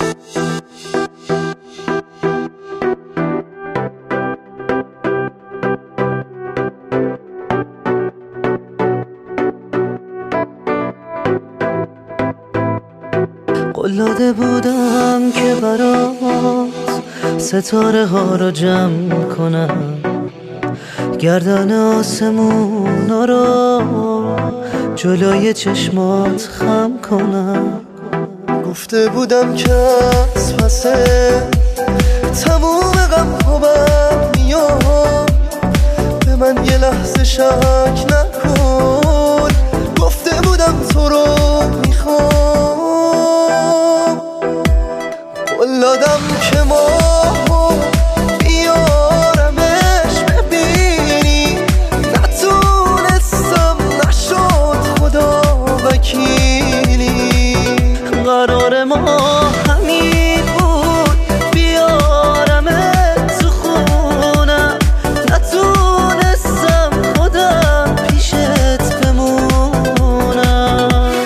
قول داده بودم که برات ستاره ها رو جمع کنم، گردن آسمونا رو جلوی چشمات خم کنم. گفته بودم که از پسه تموم غم ها بر میاد، به من یه لحظه شک نکن. گفته بودم تو رو میخوام، قول دادم که ماهو بیارمش ببینی، نتونستم نشد خدا وکیلی. قرار ما همین بود بیارمت تو خونم، نتونستم خودم پیشت بمونم.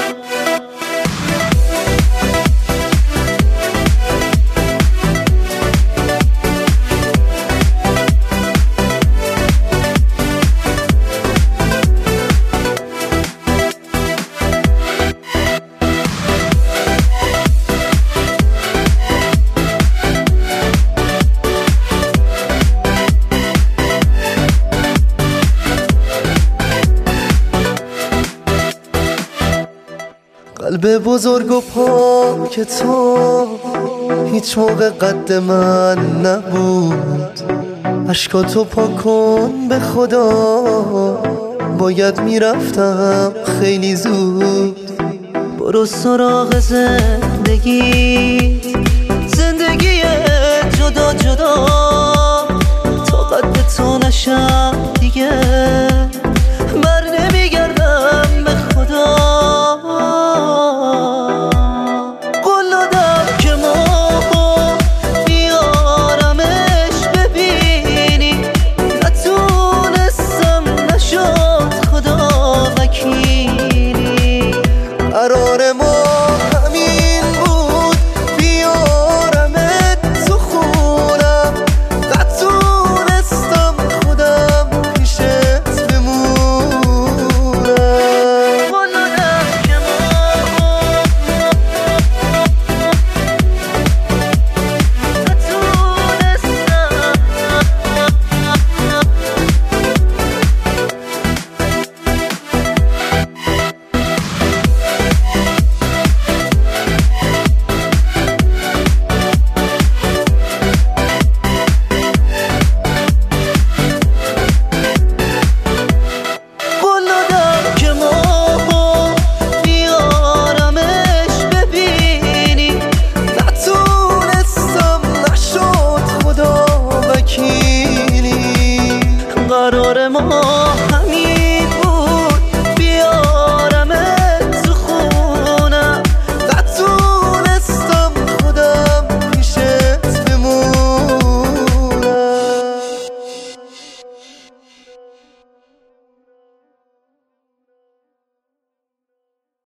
قلب بزرگ و پاک تو هیچ موقع قد من نبود. اشکاتو پاک کن به خدا، باید میرفتم خیلی زود. برو سراغ زندگی، زندگی جدا جدا، تا قد تو نشم دیگه بر نمیگردم به خدا. قول دادم که ماهو بیارمش ببینی، نتونستم نشد خدا وکیلی. قرار ما همین بود بیارمت تو خونم، نتونستم خودم پیشت بمونم. قول دادم که ماهو بیارمش ببینی، نتونستم نشد خدا وکیلی. قرار ما